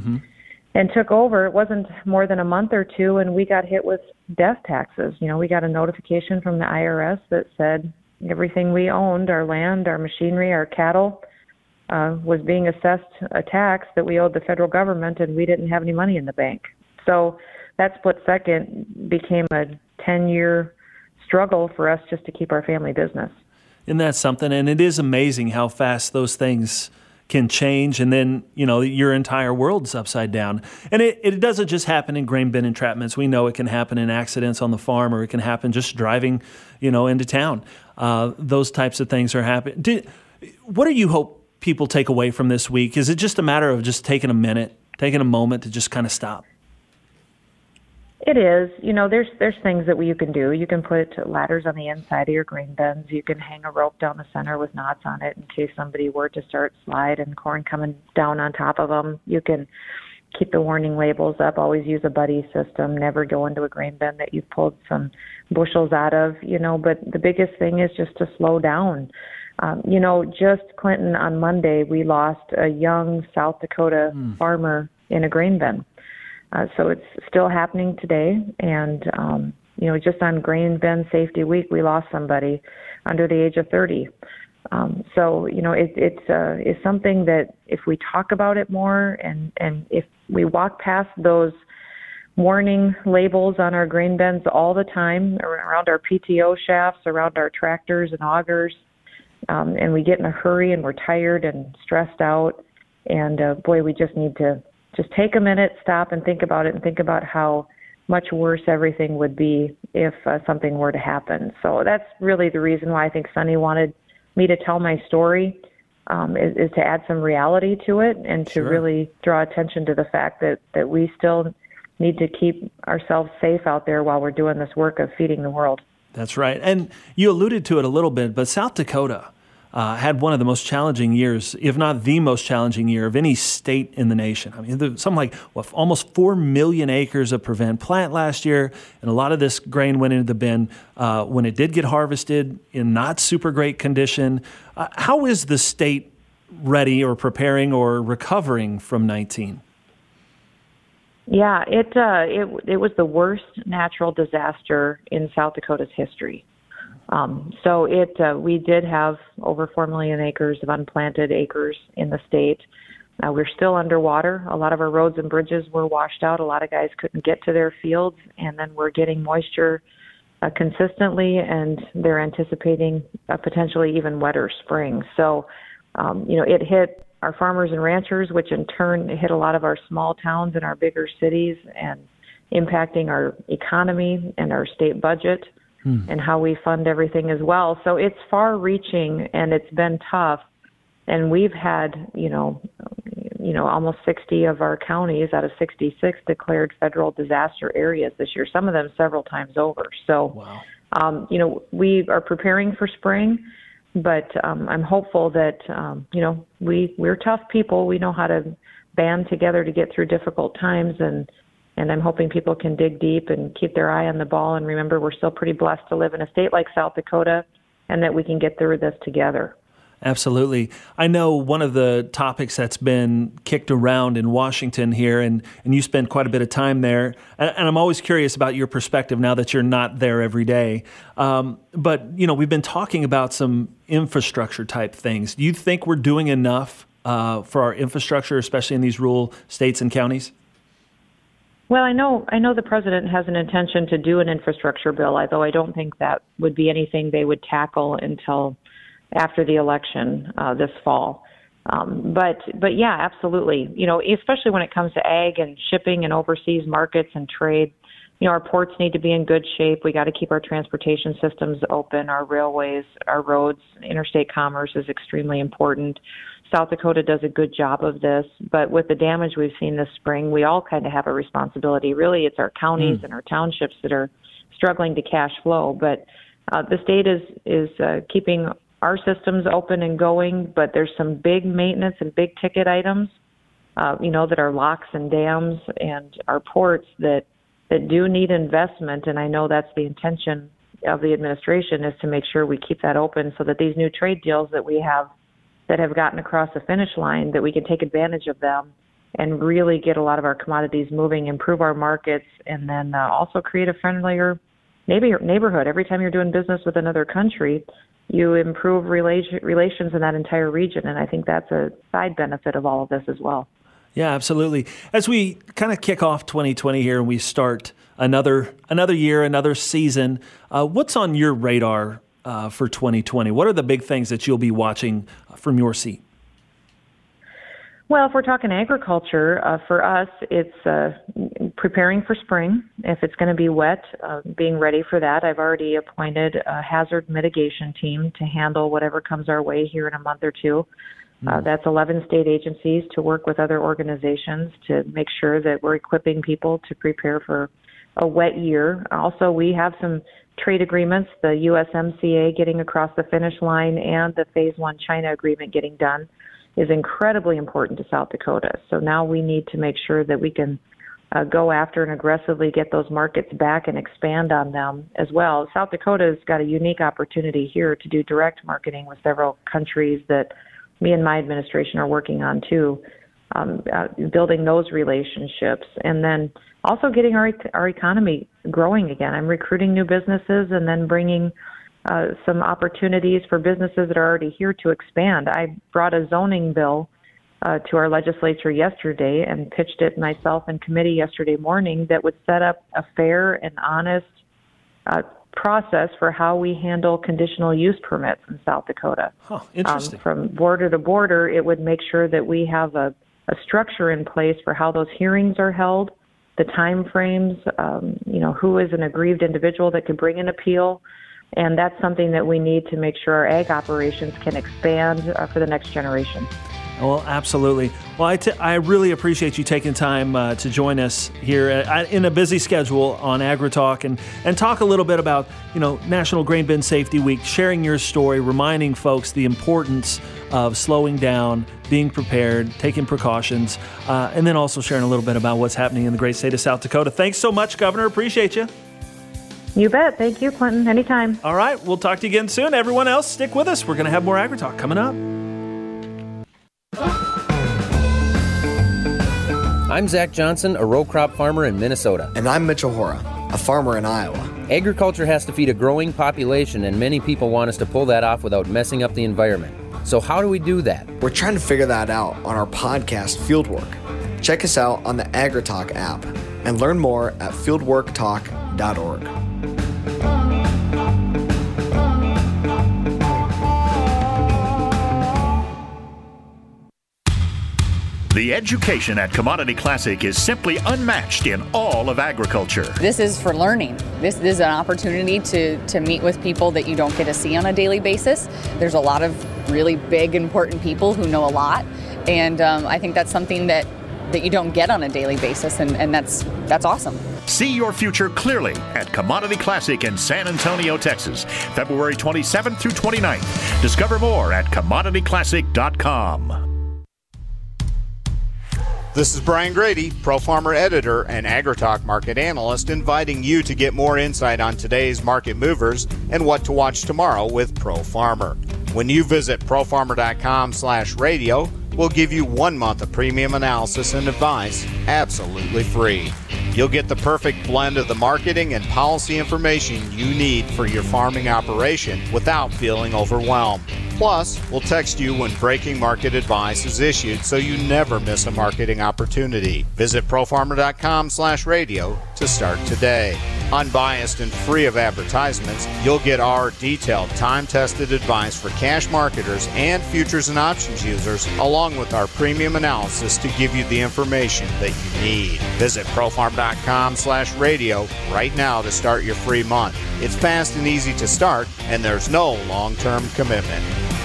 Speaker 19: and took over, it wasn't more than a month or two, and we got hit with death taxes. We got a notification from the IRS that said everything we owned, our land, our machinery, our cattle, was being assessed a tax that we owed the federal government, and we didn't have any money in the bank. So that split second became a 10-year struggle for us just to keep our family business.
Speaker 2: Isn't that something? And it is amazing how fast those things can change, and then your entire world's upside down. And it doesn't just happen in grain bin entrapments. We know it can happen in accidents on the farm, or it can happen just driving into town. Those types of things are happening. What do you hope people take away from this week? Is it just a matter of just taking a moment to just kind of stop?
Speaker 19: It is. There's things that you can do. You can put ladders on the inside of your grain bins. You can hang a rope down the center with knots on it in case somebody were to start slide and corn coming down on top of them. You can keep the warning labels up. Always use a buddy system. Never go into a grain bin that you've pulled some bushels out of. But the biggest thing is just to slow down. Just Clinton on Monday, we lost a young South Dakota farmer in a grain bin. So it's still happening today. And, just on Grain Bin Safety Week, we lost somebody under the age of 30. It's something that if we talk about it more and if we walk past those warning labels on our grain bins all the time around our PTO shafts, around our tractors and augers, and we get in a hurry and we're tired and stressed out, and we just need to just take a minute, stop and think about it, and think about how much worse everything would be if something were to happen. So that's really the reason why I think Sonny wanted me to tell my story, is to add some reality to it and to really draw attention to the fact that we still need to keep ourselves safe out there while we're doing this work of feeding the world. That's right. And you alluded to it a little bit, but South Dakota had one of the most challenging years, if not the most challenging year of any state in the nation. I mean, there's something like almost 4 million acres of prevent plant last year, and a lot of this grain went into the bin when it did get harvested in not super great condition. How is the state ready or preparing or recovering from 19? Yeah, it was the worst natural disaster in South Dakota's history. We did have over 4 million acres of unplanted acres in the state. We're still underwater. A lot of our roads and bridges were washed out. A lot of guys couldn't get to their fields, and then we're getting moisture consistently, and they're anticipating a potentially even wetter spring. So, it hit our farmers and ranchers, which in turn hit a lot of our small towns and our bigger cities, and impacting our economy and our state budget and how we fund everything as well. So it's far-reaching, and it's been tough. And we've had, almost 60 of our counties out of 66 declared federal disaster areas this year, some of them several times over. So, we are preparing for spring, but I'm hopeful that, we're tough people. We know how to band together to get through difficult times, and I'm hoping people can dig deep and keep their eye on the ball and remember we're still pretty blessed to live in a state like South Dakota, and that we can get through this together. Absolutely. I know one of the topics that's been kicked around in Washington here, and you spend quite a bit of time there, and I'm always curious about your perspective now that you're not there every day. But, we've been talking about some infrastructure type things. Do you think we're doing enough for our infrastructure, especially in these rural states and counties? Well, I know the president has an intention to do an infrastructure bill, although I don't think that would be anything they would tackle until after the election this fall. But yeah, absolutely. Especially when it comes to ag and shipping and overseas markets and trade, our ports need to be in good shape. We got to keep our transportation systems open, our railways, our roads. Interstate commerce is extremely important. South Dakota does a good job of this, but with the damage we've seen this spring, we all kind of have a responsibility. Really, it's our counties and our townships that are struggling to cash flow, but the state is keeping our systems open and going, but there's some big maintenance and big ticket items, that are locks and dams and our ports that do need investment, and I know that's the intention of the administration, is to make sure we keep that open so that these new trade deals that we have that have gotten across the finish line, that we can take advantage of them and really get a lot of our commodities moving, improve our markets, and then also create a friendlier neighborhood. Every time you're doing business with another country, you improve relations in that entire region, and I think that's a side benefit of all of this as well. Yeah, absolutely. As we kind of kick off 2020 here and we start another year, another season, what's on your radar for 2020? What are the big things that you'll be watching from your seat? Well, if we're talking agriculture, for us, it's preparing for spring. If it's going to be wet, being ready for that. I've already appointed a hazard mitigation team to handle whatever comes our way here in a month or two. That's 11 state agencies to work with other organizations to make sure that we're equipping people to prepare for a wet year. Also, we have some trade agreements, the USMCA getting across the finish line and the Phase 1 China agreement getting done is incredibly important to South Dakota. So now we need to make sure that we can go after and aggressively get those markets back and expand on them as well. South Dakota's got a unique opportunity here to do direct marketing with several countries that me and my administration are working on too, building those relationships, and then also getting our economy growing again. I'm recruiting new businesses and then bringing some opportunities for businesses that are already here to expand. I brought a zoning bill to our legislature yesterday and pitched it myself in committee yesterday morning that would set up a fair and honest process for how we handle conditional use permits in South Dakota.
Speaker 2: Huh, interesting.
Speaker 19: From border to border, it would make sure that we have a structure in place for how those hearings are held, the time frames, who is an aggrieved individual that could bring an appeal. And that's something that we need to make sure our ag operations can expand for the next generation.
Speaker 2: Well, absolutely. Well, I really appreciate you taking time to join us here in a busy schedule on AgriTalk and talk a little bit about, National Grain Bin Safety Week, sharing your story, reminding folks the importance of slowing down, being prepared, taking precautions, and then also sharing a little bit about what's happening in the great state of South Dakota. Thanks so much, Governor. Appreciate you.
Speaker 19: You bet. Thank you, Clinton. Anytime.
Speaker 2: All right. We'll talk to you again soon. Everyone else, stick with us. We're going to have more AgriTalk coming up.
Speaker 20: I'm Zach Johnson, a row crop farmer in Minnesota.
Speaker 21: And I'm Mitchell Hora, a farmer in Iowa.
Speaker 20: Agriculture has to feed a growing population, and many people want us to pull that off without messing up the environment. So how do we do that?
Speaker 21: We're trying to figure that out on our podcast, Fieldwork. Check us out on the AgriTalk app and learn more at fieldworktalk.org.
Speaker 17: The education at Commodity Classic is simply unmatched in all of agriculture.
Speaker 22: This is for learning. This is an opportunity to meet with people that you don't get to see on a daily basis. There's a lot of really big, important people who know a lot, and I think that's something that you don't get on a daily basis, and that's awesome.
Speaker 17: See your future clearly at Commodity Classic in San Antonio, Texas, February 27th through 29th. Discover more at commodityclassic.com.
Speaker 23: This is Brian Grady, Pro Farmer Editor and AgriTalk Market Analyst, inviting you to get more insight on today's market movers and what to watch tomorrow with Pro Farmer. When you visit profarmer.com/radio, we'll give you 1 month of premium analysis and advice absolutely free. You'll get the perfect blend of the marketing and policy information you need for your farming operation without feeling overwhelmed. Plus, we'll text you when breaking market advice is issued so you never miss a marketing opportunity. Visit profarmer.com/radio to start today. Unbiased and free of advertisements, you'll get our detailed, time-tested advice for cash marketers and futures and options users, along with our premium analysis to give you the information that you need. Visit profarmer.com/radio right now to start your free month. It's fast and easy to start, and there's no long-term commitment.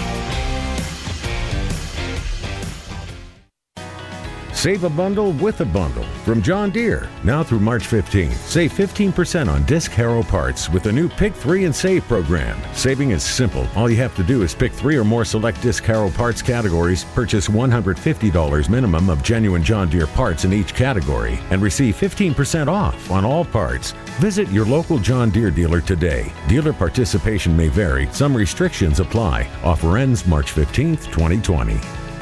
Speaker 24: Save a bundle with a bundle from John Deere. Now through March 15th, save 15% on disc harrow parts with the new Pick 3 and Save program. Saving is simple. All you have to do is pick 3 or more select disc harrow parts categories, purchase $150 minimum of genuine John Deere parts in each category, and receive 15% off on all parts. Visit your local John Deere dealer today. Dealer participation may vary. Some restrictions apply. Offer ends March 15th, 2020.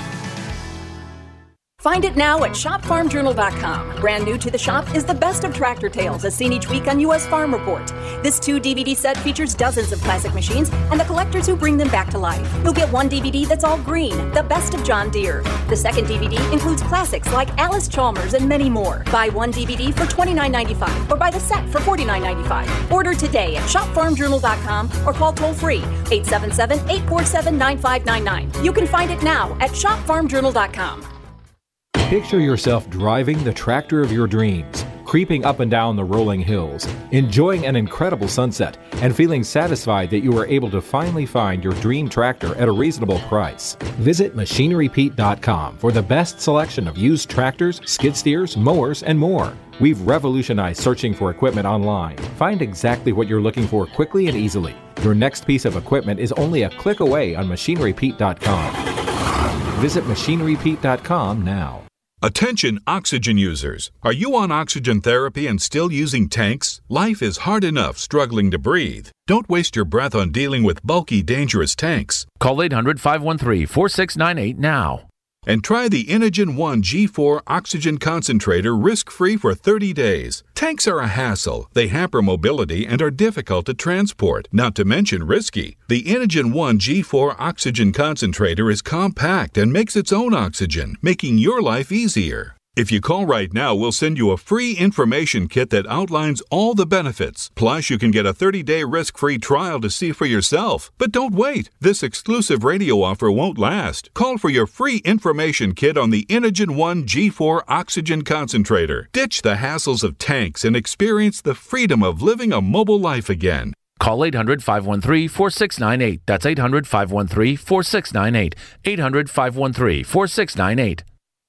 Speaker 10: Find it now at shopfarmjournal.com. Brand new to the shop is the best of tractor tales as seen each week on U.S. Farm Report. This 2-DVD set features dozens of classic machines and the collectors who bring them back to life. You'll get one DVD that's all green, the best of John Deere. The second DVD includes classics like Alice Chalmers and many more. Buy one DVD for $29.95 or buy the set for $49.95. Order today at shopfarmjournal.com or call toll-free 877-847-9599. You can find it now at shopfarmjournal.com.
Speaker 18: Picture yourself driving the tractor of your dreams. creeping up and down the rolling hills, enjoying an incredible sunset, and feeling satisfied that you were able to finally find your dream tractor at a reasonable price. Visit MachineryPete.com for the best selection of used tractors, skid steers, mowers, and more. We've revolutionized searching for equipment online. Find exactly what you're looking for quickly and easily. Your next piece of equipment is only a click away on MachineryPete.com. Visit MachineryPete.com now.
Speaker 4: Attention oxygen users. Are you on oxygen therapy and still using tanks? Life is hard enough struggling to breathe. Don't waste your breath on dealing with bulky, dangerous tanks.
Speaker 8: Call 800-513-4698 now.
Speaker 4: And try the Inogen One G4 Oxygen Concentrator risk-free for 30 days. Tanks are a hassle. They hamper mobility and are difficult to transport, not to mention risky. The Inogen One G4 Oxygen Concentrator is compact and makes its own oxygen, making your life easier. If you call right now, we'll send you a free information kit that outlines all the benefits. Plus, you can get a 30-day risk-free trial to see for yourself. But don't wait. This exclusive radio offer won't last. Call for your free information kit on the Inogen One G4 Oxygen Concentrator. Ditch the hassles of tanks and experience the freedom of living a mobile life again.
Speaker 8: Call 800-513-4698. That's 800-513-4698. 800-513-4698.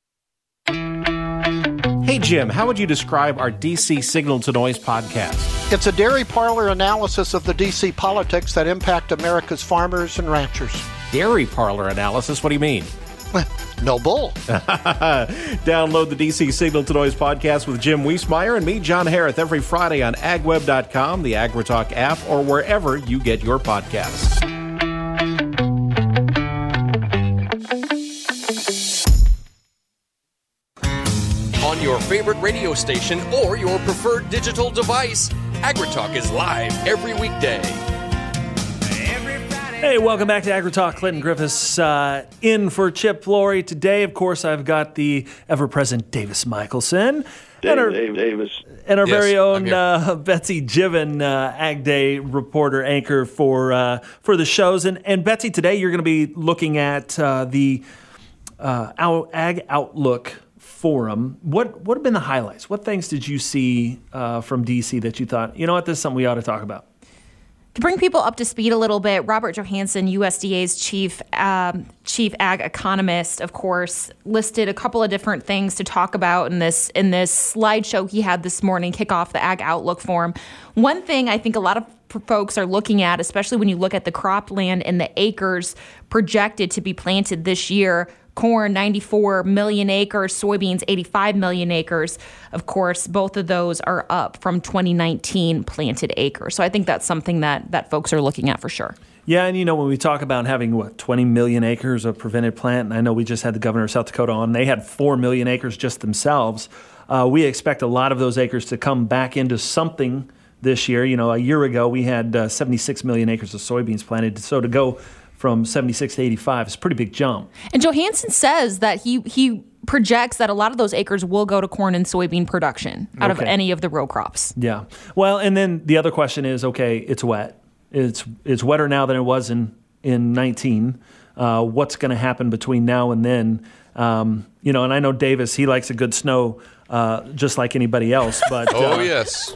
Speaker 5: Hey, Jim, how would you describe our DC Signal to Noise podcast?
Speaker 6: It's a dairy parlor analysis of the DC politics that impact America's farmers and ranchers.
Speaker 5: Dairy parlor analysis? What do you mean?
Speaker 6: No bull.
Speaker 5: Download the DC Signal to Noise podcast with Jim Wiesmeyer and me, John Harrith, every Friday on agweb.com, the AgriTalk app, or wherever you get your podcasts.
Speaker 3: On your favorite radio station or your preferred digital device, AgriTalk is live every weekday.
Speaker 2: Hey, welcome back to AgriTalk. Clinton Griffiths in for Chip Flory. Today, of course, I've got the ever-present Davis Michelson.
Speaker 7: Dave Davis.
Speaker 2: And our very own Betsy Jiven, Ag Day reporter anchor for the shows. And Betsy, today you're going to be looking at the Ag Outlook Forum. What have been the highlights? What things did you see from DC that you thought, you know what, this is something we ought to talk about?
Speaker 25: To bring people up to speed a little bit, Robert Johansson, USDA's chief ag economist, of course, listed a couple of different things to talk about in this slideshow he had this morning, kick off the Ag Outlook Forum. One thing I think a lot of folks are looking at, especially when you look at the cropland and the acres projected to be planted this year, corn, 94 million acres, soybeans, 85 million acres. Of course, both of those are up from 2019 planted acres. So I think that's something that folks are looking at for sure.
Speaker 2: Yeah, and when we talk about having, 20 million acres of prevented plant, and I know we just had the governor of South Dakota on, they had 4 million acres just themselves. We expect a lot of those acres to come back into something this year. A year ago, we had 76 million acres of soybeans planted. So to go from 76 to 85 is a pretty big jump. And
Speaker 25: Johansson says that he projects that a lot of those acres will go to corn and soybean production out of any of the row crops.
Speaker 2: Yeah. Well, and then the other question is, okay, it's wet. It's wetter now than it was in 19. What's going to happen between now and then? And I know Davis, he likes a good snow just like anybody else. But
Speaker 3: yes.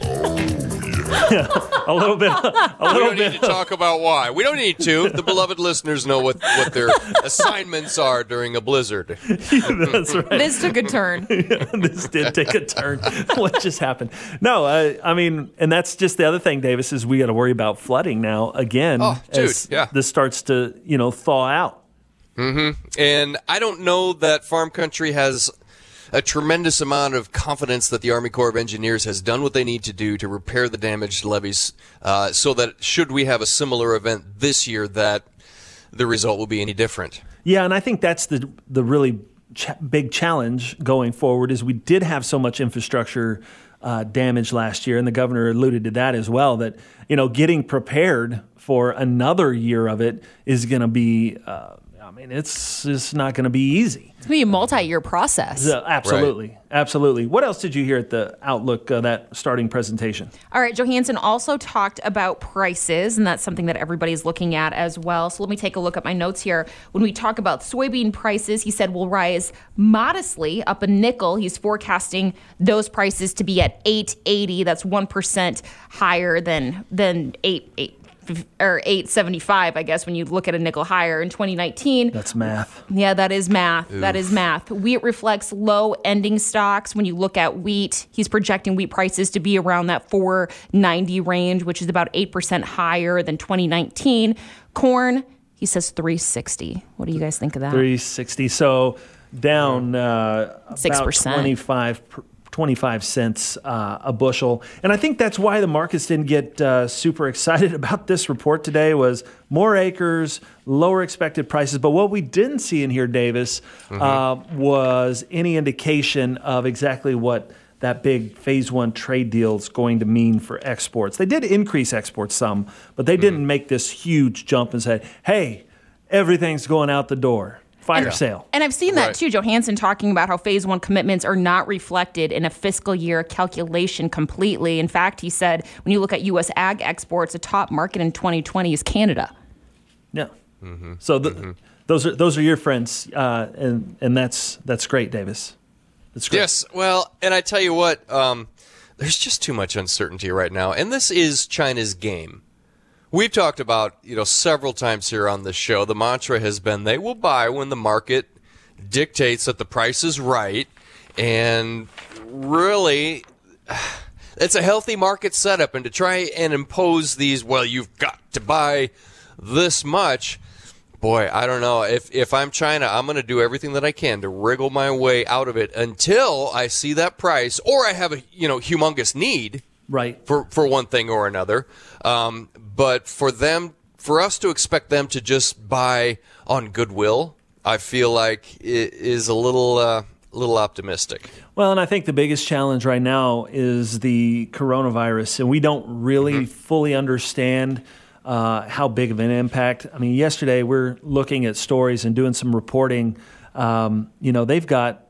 Speaker 2: a little bit.
Speaker 3: We don't need to talk about why. We don't need to. The beloved listeners know what their assignments are during a blizzard.
Speaker 2: That's right.
Speaker 25: This took a turn.
Speaker 2: This did take a turn. What just happened? No, and that's just the other thing, Davis, is we got to worry about flooding now again as this starts to, thaw out.
Speaker 3: Mm-hmm. And I don't know that farm country has a tremendous amount of confidence that the Army Corps of Engineers has done what they need to do to repair the damaged levees, so that should we have a similar event this year, that the result will be any different.
Speaker 2: Yeah, and I think that's the really big challenge going forward is we did have so much infrastructure damage last year, and the governor alluded to that as well, that getting prepared for another year of it is going to be I mean, it's not going to be easy.
Speaker 25: It's going to be a multi-year process.
Speaker 2: Absolutely. Right. Absolutely. What else did you hear at the Outlook, that starting presentation?
Speaker 25: All right, Johansson also talked about prices, and that's something that everybody's looking at as well. So let me take a look at my notes here. When we talk about soybean prices, he said will rise modestly up a nickel. He's forecasting those prices to be at $8.80. That's 1% higher than $8.75, I guess, when you look at a nickel higher in 2019.
Speaker 2: That's math.
Speaker 25: Yeah, that is math.
Speaker 2: Oof.
Speaker 25: That is math. Wheat reflects low ending stocks. When you look at wheat, he's projecting wheat prices to be around that $4.90 range, which is about 8% higher than 2019. Corn, he says $3.60. What do you guys think of that?
Speaker 2: $3.60. So down
Speaker 25: 6%.
Speaker 2: About 25 cents a bushel. And I think that's why the markets didn't get super excited about this report today was more acres, lower expected prices. But what we didn't see in here, Davis, was any indication of exactly what that big phase one trade deal is going to mean for exports. They did increase exports some, but they didn't make this huge jump and say, hey, everything's going out the door. Fire sale.
Speaker 25: And I've seen that too, Johansson talking about how phase one commitments are not reflected in a fiscal year calculation completely. In fact, he said when you look at U.S. ag exports, a top market in 2020 is Canada.
Speaker 2: Yeah. So those are your friends, and that's great, Davis. That's great.
Speaker 3: Yes. Well, and I tell you what, there's just too much uncertainty right now, and this is China's game. We've talked about, several times here on this show, the mantra has been they will buy when the market dictates that the price is right. And really, it's a healthy market setup. And to try and impose these, well, you've got to buy this much, boy, I don't know. If I'm China, I'm going to do everything that I can to wriggle my way out of it until I see that price or I have a, humongous need.
Speaker 2: Right.
Speaker 3: For one thing or another. But for us to expect them to just buy on goodwill, I feel like it is a little optimistic.
Speaker 2: Well, and I think the biggest challenge right now is the coronavirus, and we don't really fully understand how big of an impact. I mean, yesterday we're looking at stories and doing some reporting. They've got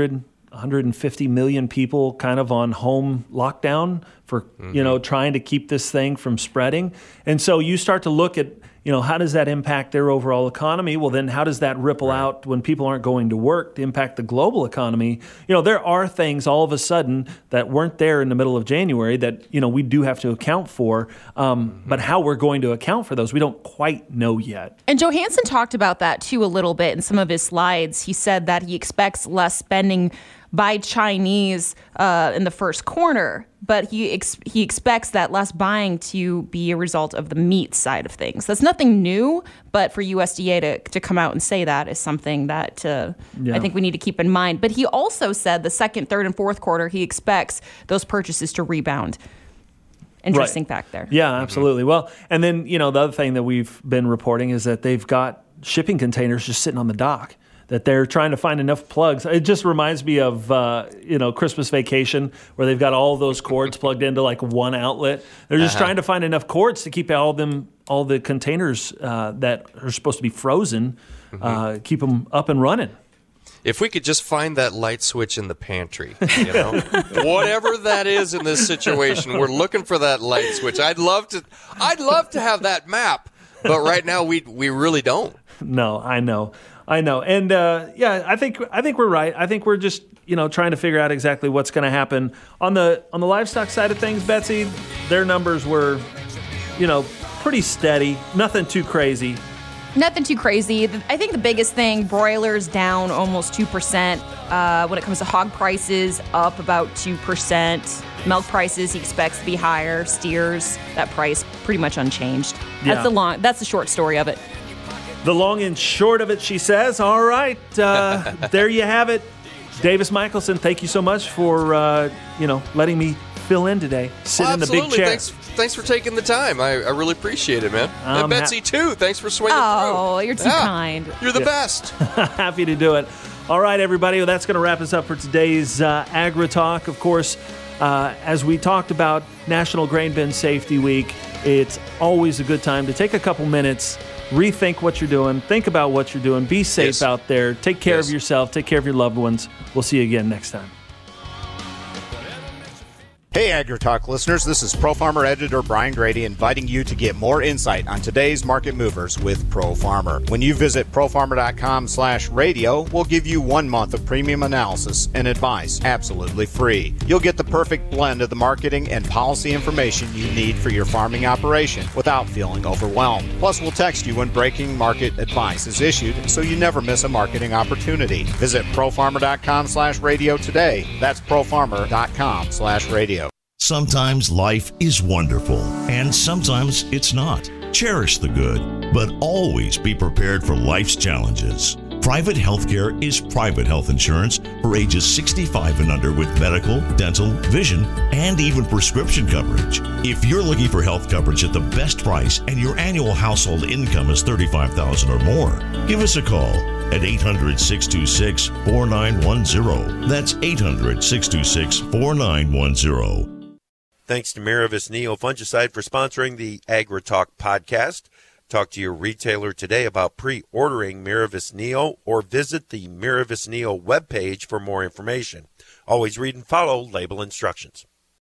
Speaker 2: 150 million people kind of on home lockdown for, trying to keep this thing from spreading. And so you start to look at, how does that impact their overall economy? Well, then how does that ripple out when people aren't going to work to impact the global economy? There are things all of a sudden that weren't there in the middle of January that, we do have to account for. But how we're going to account for those, we don't quite know yet.
Speaker 25: And Johansson talked about that too a little bit in some of his slides. He said that he expects less spending by Chinese in the first quarter, but he expects that less buying to be a result of the meat side of things. That's nothing new, but for USDA to come out and say that is something that I think we need to keep in mind. But he also said the second, third, and fourth quarter, he expects those purchases to rebound. Interesting fact there.
Speaker 2: Yeah, absolutely. Well, and then, the other thing that we've been reporting is that they've got shipping containers just sitting on the dock, that they're trying to find enough plugs. It just reminds me of, Christmas Vacation, where they've got all those cords plugged into like one outlet. They're just trying to find enough cords to keep all the containers that are supposed to be frozen, keep them up and running.
Speaker 3: If we could just find that light switch in the pantry, whatever that is in this situation, we're looking for that light switch. I'd love to have that map, but right now we really don't.
Speaker 2: No, I know. And I think we're right. I think we're just, trying to figure out exactly what's going to happen on the livestock side of things. Betsy, their numbers were, pretty steady. Nothing too crazy.
Speaker 25: Nothing too crazy. I think the biggest thing, broilers down almost 2%. When it comes to hog prices, up about 2%. Milk prices he expects to be higher. Steers, that price pretty much unchanged.
Speaker 2: Yeah.
Speaker 25: That's the short story of it.
Speaker 2: The long and short of it, she says. All right, there you have it. Davis Michelson, thank you so much for letting me fill in today. Sit in the big chair.
Speaker 3: Thanks for taking the time. I really appreciate it, man. And Betsy, too. Thanks for swinging through.
Speaker 25: Oh, you're too kind.
Speaker 3: You're the best.
Speaker 2: Happy to do it. All right, everybody. Well, that's going to wrap us up for today's Agri-Talk. Of course, as we talked about National Grain Bin Safety Week, it's always a good time to take a couple minutes rethink what you're doing. Think about what you're doing. Be safe out there. Take care of yourself. Take care of your loved ones. We'll see you again next time.
Speaker 23: Hey, AgriTalk listeners, this is Pro Farmer editor Brian Grady inviting you to get more insight on today's market movers with Pro Farmer. When you visit profarmer.com/radio, we'll give you 1 month of premium analysis and advice absolutely free. You'll get the perfect blend of the marketing and policy information you need for your farming operation without feeling overwhelmed. Plus, we'll text you when breaking market advice is issued so you never miss a marketing opportunity. Visit profarmer.com/radio today. That's profarmer.com/radio.
Speaker 1: Sometimes life is wonderful, and sometimes it's not. Cherish the good, but always be prepared for life's challenges. Private healthcare is private health insurance for ages 65 and under with medical, dental, vision, and even prescription coverage. If you're looking for health coverage at the best price and your annual household income is $35,000 or more, give us a call at 800-626-4910. That's 800-626-4910.
Speaker 7: Thanks to Miravis Neo Fungicide for sponsoring the AgriTalk podcast. Talk to your retailer today about pre-ordering Miravis Neo or visit the Miravis Neo webpage for more information. Always read and follow label instructions.